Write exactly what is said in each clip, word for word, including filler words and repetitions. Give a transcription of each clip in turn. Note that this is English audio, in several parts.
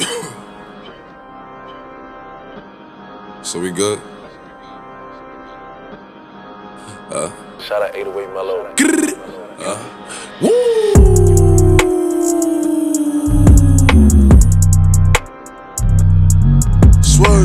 So we good? Uh. Shout out eight oh eight Mellow. Uh. Woo! Swerve.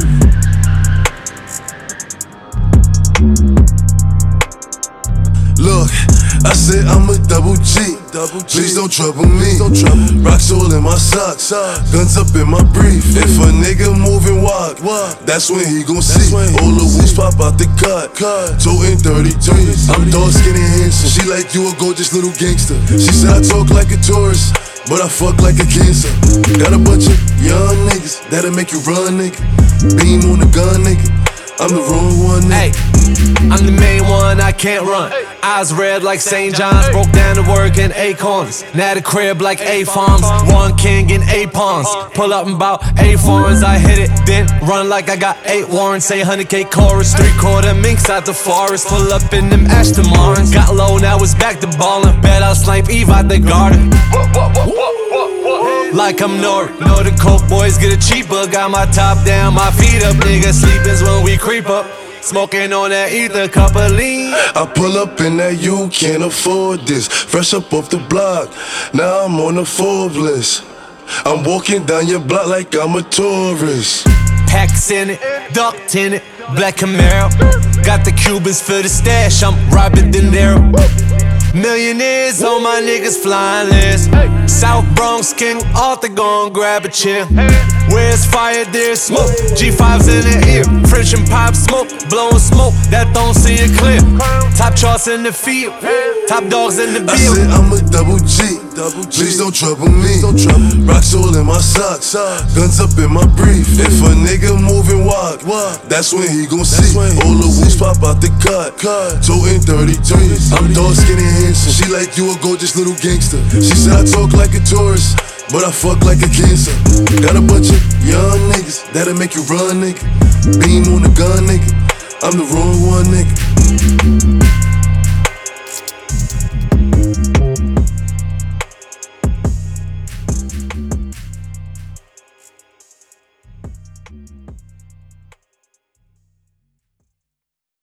Look, I said I'm a double G. Double G. Please don't trouble me. Don't trouble. Rocks all in my socks. Guns up in my brief. If a nigga moving wild, that's when he gon' see. All the wolves pop out the cut. Toting thirty-threes. I'm dark skinny handsome. She like you a gorgeous little gangster. She said I talk like a tourist, but I fuck like a cancer. Got a bunch of young niggas that'll make you run, nigga. Beam on the gun, nigga. I'm the wrong one, nigga. Hey, I'm the main one, I can't run. Eyes red like Saint John's. Broke down to work in Acorns. Now the crib like A-Farms. One king in eight pawns. Pull up in about eight foreigns. I hit it, then run like I got eight warrants. Say one hundred K chorus. Three quarter minks out the forest. Pull up in them Aston Martins. Got low, now it's back to ballin'. Bet I'll snipe Eve out the garden. Like I'm Nori. Know the coke boys get it cheaper. Got my top down, my feet up. Nigga sleepin's when we creep up. Smoking on that ether, cup of lean. I pull up in that you can't afford this. Fresh up off the block, now I'm on the Forbes list. I'm walking down your block like I'm a tourist. Packs in it, ducked in it, black Camaro. Got the Cubans for the stash, I'm Robert De Niro. Millionaires on my niggas flying list. South Bronx King Arthur gon' grab a chair. Where's fire, there's smoke. G fives in the ear. French and pop smoke, blowing smoke that don't see it clear. Top charts in the field, top dogs in the I field. said I'm a double G. Please don't trouble me. Rocks all in my socks. Guns up in my brief. If a nigga moving wild, that's when he gon' see. All the wolves pop out the cut. Toting thirty-threes. I'm dark skinny handsome. She like you a gorgeous little gangster. She said I talk like a tourist, but I fuck like a cancer. Got a bunch of young niggas that'll make you run, nigga. Beam on the gun, nigga. I'm the wrong one, nigga.